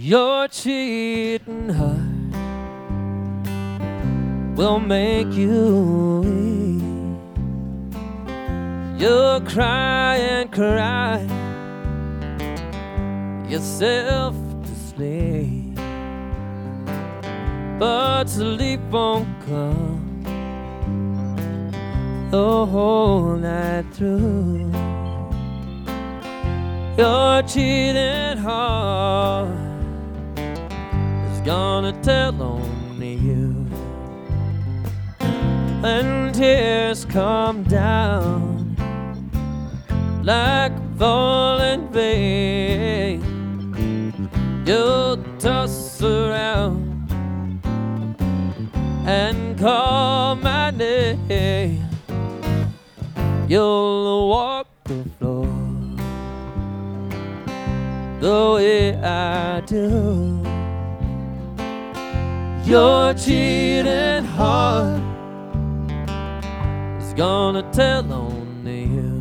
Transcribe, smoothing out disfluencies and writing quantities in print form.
Your cheating heart will make you weep. You'll cry and cry yourself to sleep, but sleep won't come the whole night through. Your cheating heart is gonna tell on you, and tears come down like falling rain. You'll toss around and call my name. You'll walk the floor the way I do. Your cheating heart is gonna tell on you,